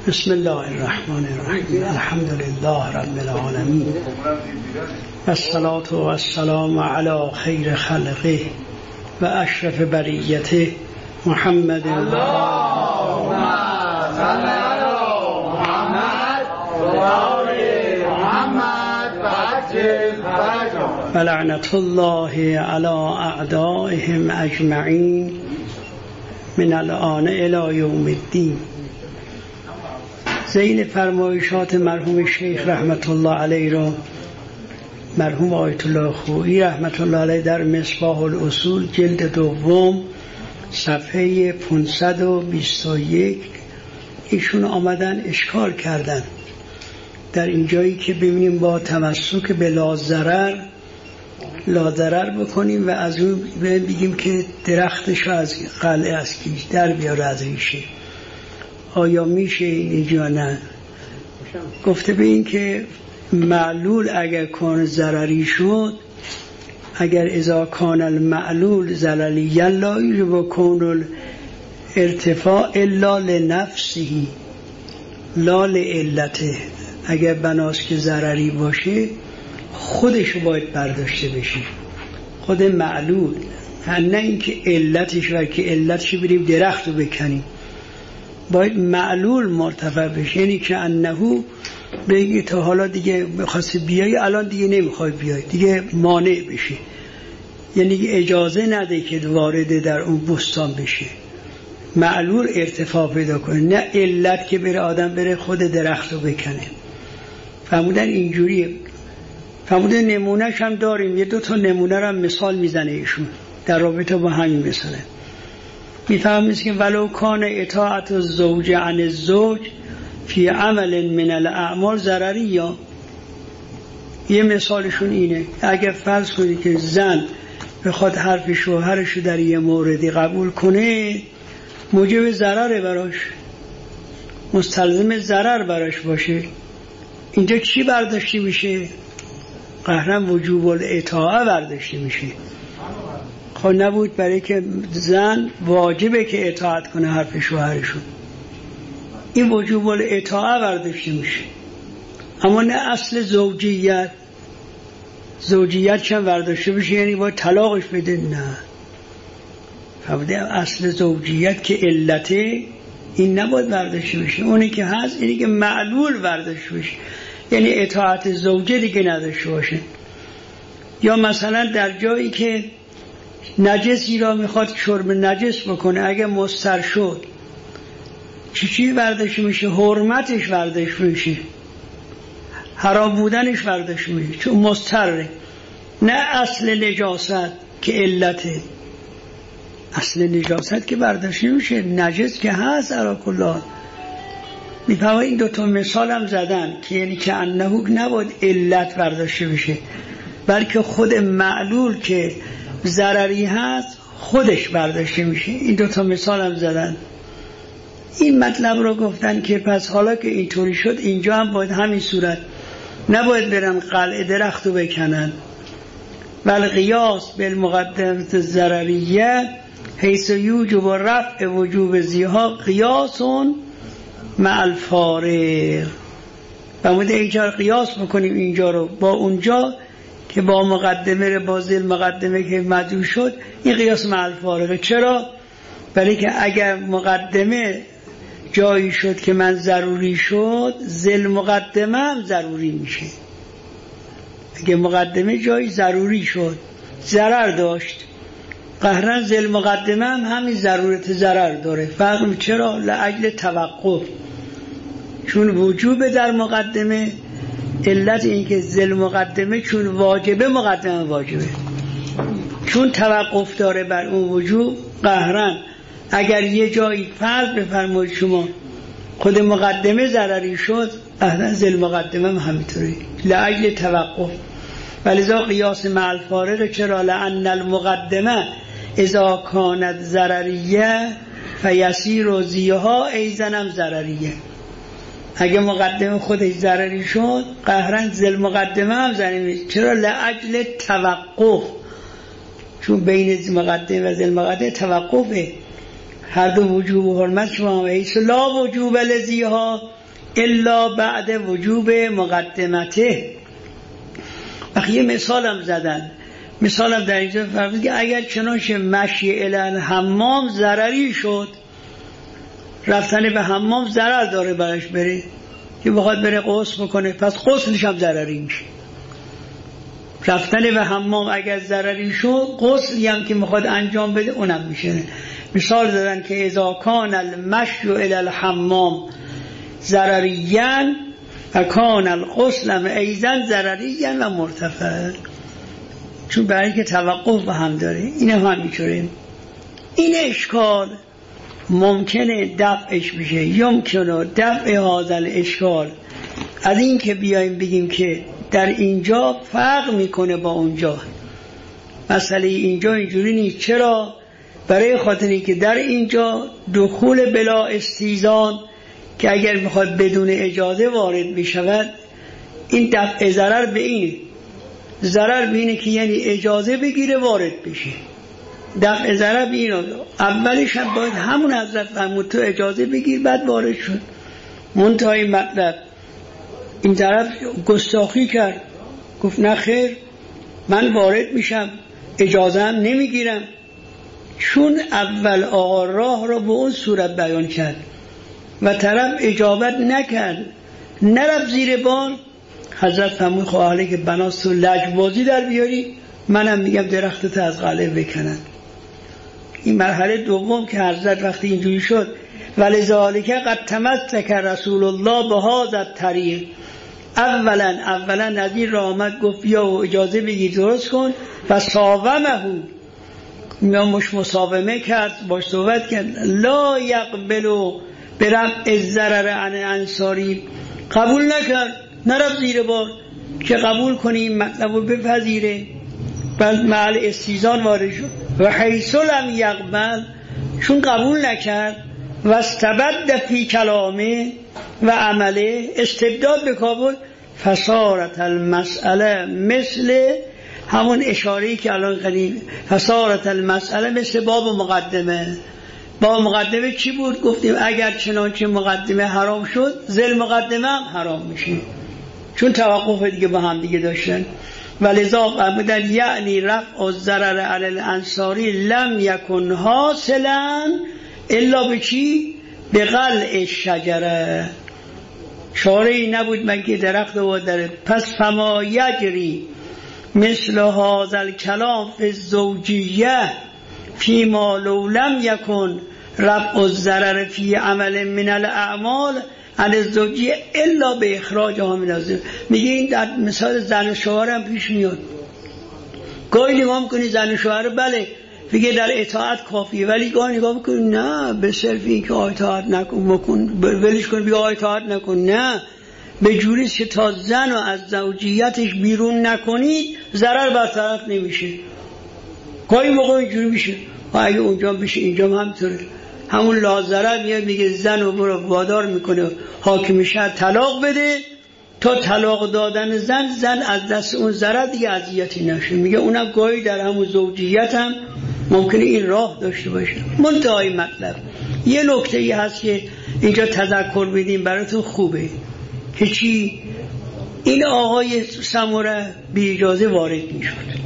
بسم الله الرحمن الرحیم. الحمد لله رب العالمین و الصلاة و السلام علی خیر خلقه و اشرف بریته محمد. اللهم صل علی محمد و آل محمد و عجل فرجهم و لعنت الله علی اعدائهم اجمعین من الآن الی یوم الدین. ذیل فرمایشات مرحوم شیخ رحمت الله علیه را مرحوم آیت الله خویی رحمت الله علیه در مصباح الاصول جلد دوم صفحه 521 ایشون آمدن اشکال کردن در این جایی که ببینیم با تمسک به لازرر بکنیم و از اون بگیم که درختش از قلعه از کیش در بیاره از ریشه. آیا میشه این یا نه؟ گفته به این که معلول اگر کان ضرری شد، اگر اذا کان المعلول ضرری لا یجب کون الارتفاع الا لنفسه لا لعلته، اگر بناست که ضرری باشه خودش باید برداشته بشه، خود معلول، نه اینکه علتش و که علتش بریم درخت رو بکنیم، باید معلول مرتفع بشه. یعنی که انهو بگی تا حالا دیگه میخواستی بیایی الان دیگه نمیخوای بیای، دیگه مانع بشه، یعنی اجازه نده که وارد در اون بستان بشه. معلول ارتفاع پیدا کنه، نه علت که بره آدم بره خود درخت رو بکنه. فرمودن اینجوریه. فرمودن نمونهش هم داریم، یه دو تا نمونه رو هم مثال میزنه ایشون در رابطه با همین مثاله. میفهمید که ولو کان اطاعت الزوج عن الزوج فی عمل من الاعمال ضرری، یا یه مثالشون اینه، اگر فرض کنید که زن بخواد حرف شوهرش رو در یه موردی قبول کنه موجب ضرر براش، مستلزم ضرر براش باشه، اینجا چی برداشته میشه؟ قهرن وجوب الاطاعه برداشته میشه. خب نبود برای که زن واجبه که اطاعت کنه حرف شوهرشون، این وجوب الاطاعه برداشته میشه. اما نه اصل زوجیت چند برداشته بشه یعنی باید طلاقش بده، نه. فهمیده؟ اصل زوجیت که علته این نباید برداشته بشه، اونی که هست اینی که معلول برداشته بشه، یعنی اطاعت زوجه دیگه نداشته باشه. یا مثلا در جایی که نجسی را میخواد شرب نجس بکنه، اگه مستر شد چی برداشت میشه؟ حرمتش برداشت میشه، حرام بودنش برداشت میشه، چون مستره، نه اصل نجاست که علته. اصل نجاست که برداشت میشه، نجس که هست علی کل حال. میفهمه این دوتا مثال هم زدن که یعنی که انهو نباید علت برداشته بشه، بلکه خود معلول که ضرری هست خودش برداشته میشه. این دوتا مثال هم زدن. این مطلب رو گفتن که پس حالا که اینطوری شد اینجا هم باید همین صورت، نباید برن قلعه درخت رو بکنن. بل قیاس بالمقدمه الضرریه حیث یوجب رفع وجوب زیها قیاسون مع الفارق. بموده اینجا قیاس بکنیم اینجا رو با اونجا که با مقدمه رو با ذیل مقدمه که مدعو شد، این قیاس مع الفارقه. چرا؟ برای که اگر مقدمه جایی شد که من ضروری شد، ذیل مقدمه هم ضروری میشه. اگر مقدمه جایی ضروری شد ضرر داشت، قهرن ذیل مقدمه هم همین ضرورت ضرر داره. فرق چرا؟ لاجل توقف، چون وجوب در مقدمه، علت این که ذیل مقدمه چون واجبه مقدمه واجبه، چون توقف داره بر اون وجوب. قهرن اگر یه جایی فرض بفرمایید شما خود مقدمه ضرری شد، قهرن ذیل مقدمه هم همینطوری لاجل توقف. ولذا قیاس مع الفارق. چرا؟ لان المقدمه اذا کانت ضرریه فیسیر زیها ایزنم ضرریه. اگه مقدمه خودش ضرری شد، قهرن ذیل مقدمه هم ضرری میشه. چرا؟ لاجل توقف، چون بین مقدمه و ذیل مقدمه توقفه. هر دو وجوب و حرمت شما و حیث لا وجوب لذیها الا بعد وجوب مقدمته. وقتی یه مثالم زدن، مثالم در اینجا فرمود که اگر چنانچه مشی الی الحمام ضرری شد، رفتن به حمام ضرر داره برش بره که بخواد بره غسل بکنه، پس غسلش هم ضرری میشه. رفتن به حمام اگر ضرری شد، غسلی هم که میخواد انجام بده اونم میشه. مثال دادن که اذا کان المشی الی الحمام ضرریاً و کان الغسل ایضاً ضرریاً و مرتفع، چون برای اینکه توقف به هم داره. اینه هم میچوره. این اشکال ممکنه دفعش بشه، یمکنه دفع هذا الاشکال از این که بیایم بگیم که در اینجا فرق میکنه با اونجا. مسئله اینجا اینجوری نیست. چرا؟ برای خاطری که در اینجا دخول بلا استیزان که اگر میخواد بدون اجازه وارد بشود، این دفع ضرر به اینه. ضرر به اینه که یعنی اجازه بگیره وارد بشه. دفع ضرر به اینه. اولش هم باید همون حضرت فرمود تو اجازه بگیر بعد وارد شد. منتهای مطلب این طرف گستاخی کرد، گفت نه خیر من وارد میشم، اجازه هم نمیگیرم. چون اول آقا راه را به اون صورت بیان کرد و طرف اجابت نکرد، نرفت زیر بار، حضرت فرمود خواهله که بناست تو لجبازی در بیاری، منم میگم درختت از قلعه بکنن. این مرحله دوم که حضرت وقتی اینجوری شد ولذالک قد تمسک رسول الله به هذا الطریق، اولا نظیر را آمد گفت یا اجازه بگیر درست کن و صاومه، یا مش مصاومه کرد، باش صحبت کرد. لا یقبلو برفع الضرر عن انصاری، قبول نکرد، نرفت زیر بار که قبول کنیم مطلب رو بپذیره. بعد محل استیزان وارد شد و حیث لم یقبل، چون قبول نکرد و استبد فی کلامه و عمله، استبداد به کابل، فصارت المسئله مثل همون اشاره‌ای که الان قدیم، فصارت المسئله مثل باب مقدمه. باب مقدمه چی بود؟ گفتیم اگر چنانچه مقدمه حرام شد، ذل مقدمه هم حرام میشه، چون توقف دیگه با هم دیگه داشتن. ولذا فرمودن یعنی رفع الضرر علی الانصاری لم یکن حاصلا الا به چی؟ به قلع الشجره. چاره‌ای نبود مگه درخت و دره. پس فما یجری مثل هذا الکلام فی الزوجیه فیما لو لم یکن رفع الضرر فی عمل من الاعمال عن الزوجیه الا به اخراجها من الزوجیه. میگه این در مثال زن و شوهر هم پیش میاد. گاهی نگاه میکنی زن و شوهر بله میگه در اطاعت کافیه، ولی گاهی نگاه میکنی نه به صرف این که اطاعت نکن ولش کن بیا اطاعت نکن، نه به جوریست که تا زن رو از زوجیتش بیرون نکنی ضرر برطرف نمیشه. گاهی موقع اینجوری میشه اگه اونجا بشه اینجا هم همطوره. همون لازره میاد میگه زن رو برو وادار میکنه حاکمشه طلاق بده، تا طلاق دادن زن از دست اون ضرر دیگه اذیتی نشه. میگه اونم گاهی در همون زوجیت هم ممکنه این راه داشته باشه. منتهای مطلب یه نکته ای هست که اینجا تذکر بدیم براتون خوبه که چی؟ این آقای سموره بی اجازه وارد میشد،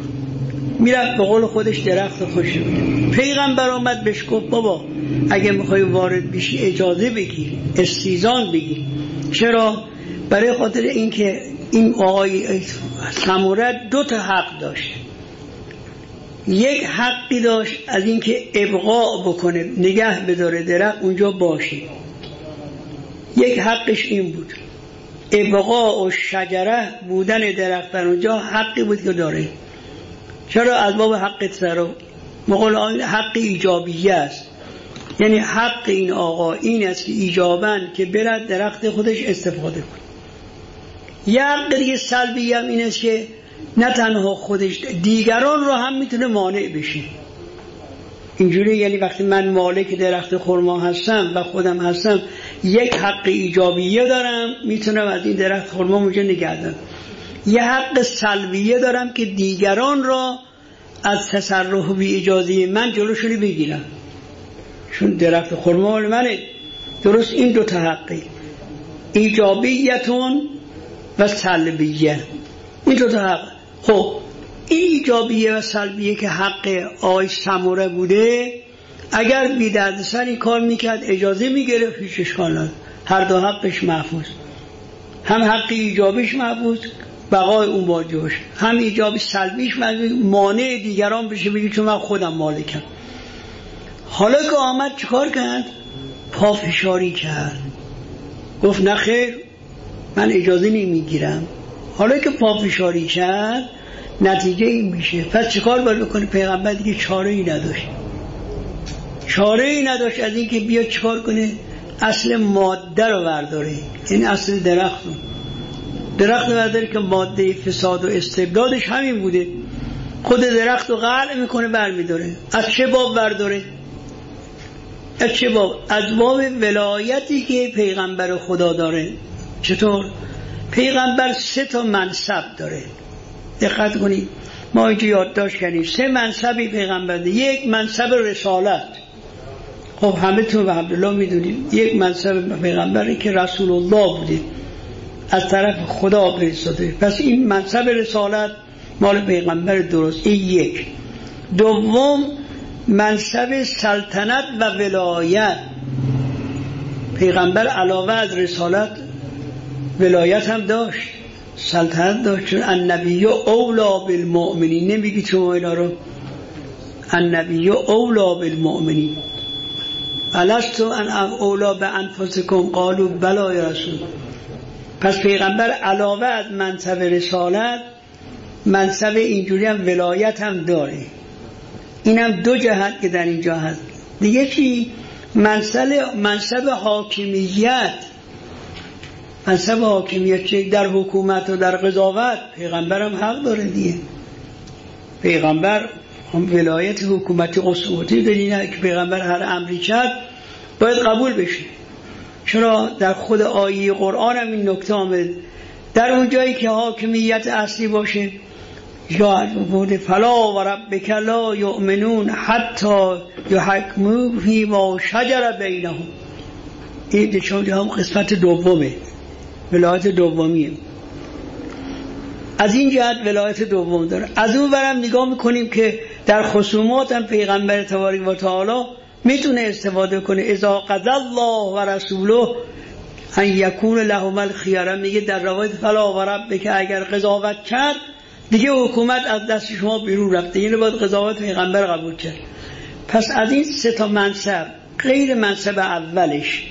میرفت به قول خودش درخت خوش بود. پیغمبر آمد بهش گفت بابا اگه میخوای وارد بشی اجازه بگیر، استیزان بگیر. چرا؟ برای خاطر اینکه این آقای سموره دو تا حق داشت. یک حقی داشت از اینکه ابقاء بکنه، نگه بداره درخت اونجا باشه. یک حقش این بود، ابقاء و شجره بودن درخت در اونجا حقی بود که داره. چرا؟ از باب حق تسرو مقول حق ایجابیه است، یعنی حق این آقا این است که ایجاباً که برد درخت خودش استفاده کنه. یه حق دیگه سلبی هم این است که نه تنها خودش دیگران رو هم میتونه مانع بشه. اینجوری یعنی وقتی من مالک درخت خرما هستم و خودم هستم یک حق ایجابیه دارم، میتونم از این درخت خرما اونجا نگه دارم. یه حق سلبیه دارم که دیگران را از تصرف بی اجازه من جلوشونی بگیرم. چون درخت خرما مال منه. درست این دو تا حقی، ایجابیتون و سلبیه، این دو تا حق. خب این ایجابیه و سلبیه که حق آقای سموره بوده، اگر بی دردسر این کار میکرد اجازه میگرفت، هیچ اشکال نداره، هر دو حقش محفوظ، هم حق ایجابیش محفوظ بقای اون واجبش، هم ایجابی سلبیش محفوظ مانع دیگران بشه بگی چون من خودم مالکم. حالا که آمد چیکار کرد؟ پافشاری کرد، گفت نه خیر من اجازه نمیگیرم. حالا که پافشاری کرد نتیجه این میشه، پس چیکار باید بکنه؟ پیغمبر دیگه چاره ای نداشت، چاره ای نداشت از این که بیا چیکار کنه؟ اصل ماده رو برداره، این اصل درخت رو برداره که ماده فساد و استبدادش همین بوده. خود درخت رو قلع میکنه برمیداره. از چه باب برداره؟ از چه باب؟ از باب ولایتی که پیغمبر خدا داره. چطور؟ پیغمبر 3 تا منصب داره، دقت کنید، ما اینجا یادداشت کردیم 3 منصبی پیغمبر داره. یک منصب رسالت، خب همه تو به عبدالله میدونیم یک منصب پیغمبری که رسول الله بوده، از طرف خدا فرستاده، پس این منصب رسالت مال پیغمبر درست، این یک. دوم منصب سلطنت و ولایت، پیغمبر علاوه از رسالت ولایت هم داشت، سلطنت داشت، چون النبی اولا بالمؤمنین، نمیگی تو اینا رو؟ النبی اولا بالمؤمنین الستم ان اولا بانفسکم قالوا بلی یا رسول. پس پیغمبر علاوه از منصب رسالت منصب اینجوری هم ولایت هم داره. این هم 2 جهت که در اینجا هست. دیگه چی؟ منصب حاکمیت، منصب حاکمیت چه در حکومت و در قضاوت پیغمبر هم حق داره دیگه. پیغمبر هم ولایت حکومتی قصواتی دارینه که پیغمبر هر امری کرد باید قبول بشه. چرا در خود آیه قرآن هم این نکته آمد، در اون جایی که حاکمیت اصلی باشه جاهد بوده فلا و ربک لا یؤمنون حتی یحکموک فیما شجر بینهم. این چون هم قسمت دومه، ولایت دومیه، از این جهت ولایت دوم داره. از اون برم نگاه میکنیم که در خصومات هم پیغمبر تبارک و تعالی میتونه استفاده کنه. اذا قضى الله و رسوله ان یکون لهم الخیار، میگه در روایت فلا و ربک اگر قضاوت کرد دیگه حکومت از دست شما بیرون رفته، یعنی باید قضاوت پیغمبر قبول کرد. پس از این 3 تا منصب غیر منصب اولش،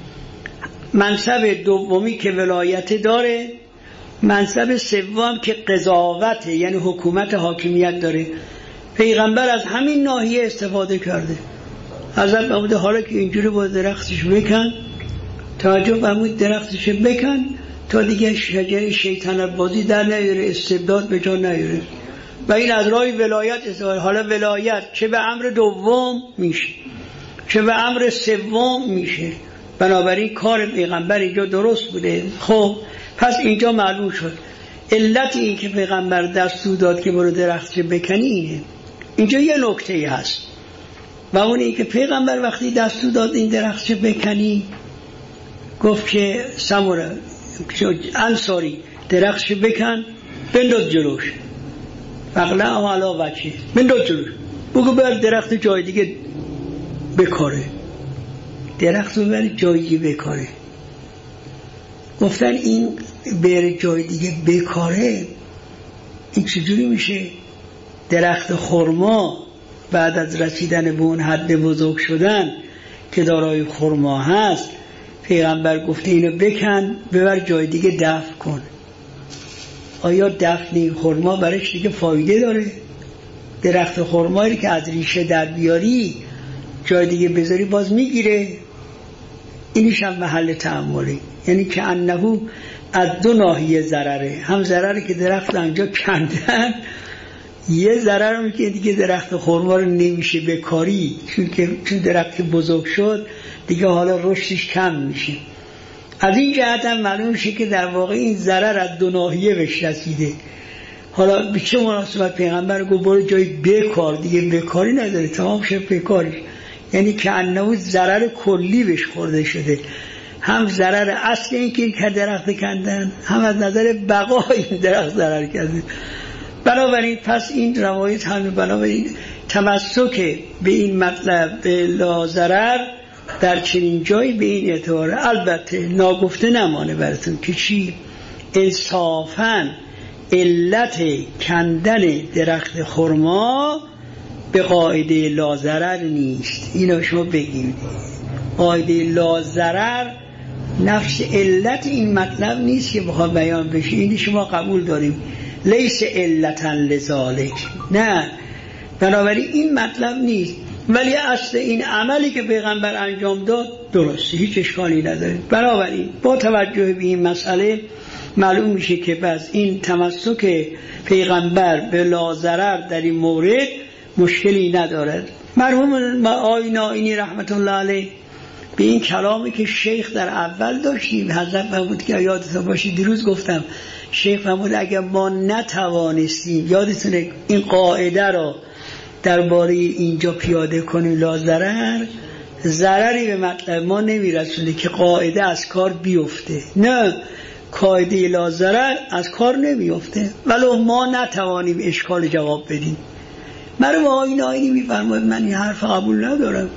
منصب دومی که ولایت داره، منصب سوم که قضاوت یعنی حکومت حاکمیت داره، پیغمبر از همین ناحیه استفاده کرده. حضرت محمود حالا که اینجوری با درختش بکن، توجه فرمود درختش بکن تا دیگه شجره شیطنت بازی در نیاره، استبداد به جا نیاره، و این از راه ولایت استفاده. حالا ولایت چه به امر دوم میشه چه به امر سوم میشه، بنابراین کار پیغمبر اینجا درست بوده. خب پس اینجا معلوم شد علت این که پیغمبر دستور داد که برو درختش بکنی اینه. اینجا یه نکته هست و اون این که پیغمبر وقتی دستور داد این درختش بکنی گفت که سموره انصاری درختش بکن بنداز جلوش، فقلا علا وجه بنداز جلوش، بگو بر درخت جای دیگه بکاره، درخت رو بر جای دیگه بکاره. گفتن این بر جای دیگه بکاره این چجوری میشه؟ درخت خرما بعد از رسیدن به اون حد بزرگ شدن که دارای خرما هست، پیغمبر گفته اینو بکن ببر جای دیگه دفن کن. آیا دفن خرما برش دیگه فایده داره؟ درخت خرمایی که از ریشه در بیاری جای دیگه بذاری باز میگیره. اینش هم محل تأمله، یعنی که انهو از 2 ناحیه ضرره، هم ضرره که درخت انجا کندن، یه ضرر هم که دیگه درخت خرما رو نمیشه بکاری، چون درخت بزرگ شد دیگه حالا رشدش کم میشه. از این جهت هم معلوم میشه که در واقع این ضرر از 2 ناحیه بهش رسیده. حالا به چه مناسبت پیغمبر گفت برو جای بکار، دیگه بکاری نداره، تمام شد بکارش. یعنی که انه ضرر کلی بهش خورده شده، هم ضرر اصل این که درخت کندن، هم از نظر بقای این درخت ضرر کرده. بنابراین پس این روایت هم بنابراین تمسک به این مطلب به لا ضرر در چنین جایی به این اعتبار البته ناگفته نمانه براتون که چی انصافاً علت کندن درخت خرما به قاعده لا ضرر نیست. اینو شما بگید قاعده لا ضرر نفس علت این مطلب نیست که بخواد بیان بشه. این شما قبول داریم لیس علتا لذالک، نه، بنابراین این مطلب نیست. ولی اصل این عملی که پیغمبر انجام داد درسته، هیچ اشکالی نداره. بنابراین با توجه به این مسئله معلوم میشه که بس این تمسک پیغمبر به لا ضرر در این مورد مشکلی ندارد. مرحوم آقای نائینی رحمت الله علیه به این کلامی که شیخ در اول داشتیم حضرت فرمود که یادتون باشه دیروز گفتم شیخ فرمود اگر ما نتوانستیم یادتونه این قاعده را درباره اینجا پیاده کنیم لا ضرر، ضرری به مطلب ما نمیرسونه که قاعده از کار بیفته. نه، قاعده لا ضرر از کار نمیفته ولو ما نتوانیم اشکال جواب بدیم. مرحوم آقای نائینی میفرماید من این حرف قبول ندارم.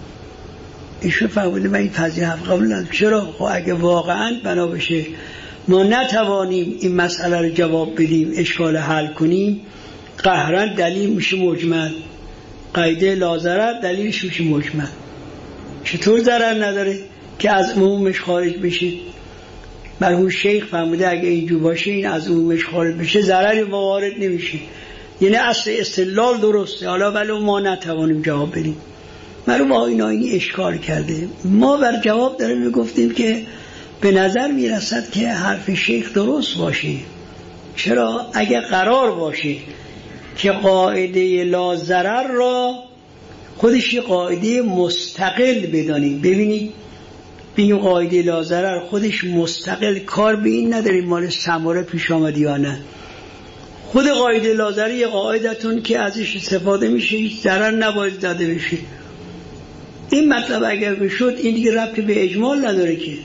ایشون فرموده من این حرف قبول ندارم. چرا؟ خب اگه واقعا بنا بشه ما نتوانیم این مسئله رو جواب بدیم اشکال حل کنیم قهرن دلیل میشه مجمل. قاعده لا ضرر دلیلش میشه مجمل. چطور ضرر نداره که از عمومش خارج بشید؟ مرحوم شیخ فرموده اگه اینجور باشه این از عمومش خارج بشه ضرری وارد نمیشه، یعنی اصل استدلال درسته، حالا ولو ما نتوانیم جواب بدیم. مرحوم آقای نائینی اشکال کرده. ما بر جواب داریم میگفتیم که به نظر میرسد که حرف شیخ درست باشه. چرا؟ اگر قرار باشه که قاعده لا ضرر را خودش یه قاعده مستقل بدانیم، ببینید بگیم قاعده لا ضرر خودش مستقل، کار به این نداریم مال ثمره پیش آمد یا نه. خود قاعده لا ضرر یه قاعدتون که ازش استفاده میشه هیچ ضرر نباید زده بشه. این مطلب اگر بشد این دیگه ربطی به اجمال نداره که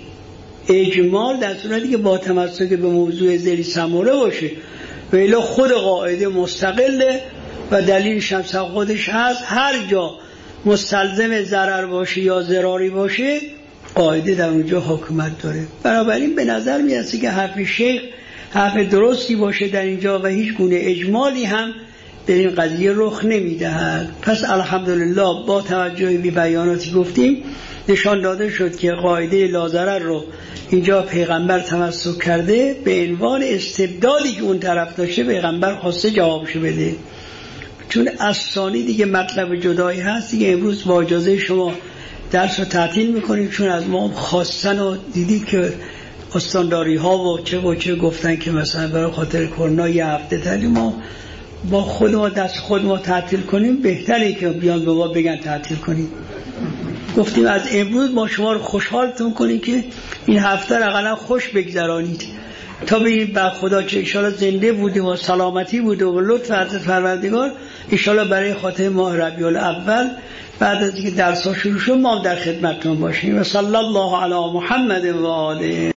اجمال در صورتی که با تمسک به موضوع ذیلی ثمره باشه، ولی خود قاعده مستقله و دلیلش هم خودش هست. هر جا مستلزم ضرر باشه یا ضراری باشه قاعده در اونجا حکومت داره. بنابراین به نظر میرسه که حرف شیخ حرف درستی باشه در اینجا و هیچ گونه اجمالی هم به این قضیه رخ نمیدهد. پس الحمدلله با توجه به بیاناتی گفتیم نشان داده شد که قاعده لا ضرر رو اینجا پیغمبر تمسک کرده به عنوان استبدادی که اون طرف داشته پیغمبر خواسته جوابشو بده. چون اصلا دیگه مطلب جدایی هست دیگه امروز با اجازه شما درس رو تعطیل میکنیم چون از ما خواستن و دیدید که استانداری ها و چه گفتن که مثلا برای خاطر کرونا یه هفته تعطیل، ما با خود ما دست خود ما تعطیل کنیم بهتره که بیان به ما بگن تعطیل کنیم. گفتیم از امروز ما شما رو خوشحالتون کنیم که این هفته رو اقلا خوش بگذرانید تا بگیم بر خدا که انشاءالله زنده بودیم و سلامتی بوده و لطف حضرت پروردگار انشاءالله برای خاطر ماه ربیع الاول بعد از اینکه درس ها شروع شد ما در خدمتتون باشیم. و صلی الله علی محمد و آله.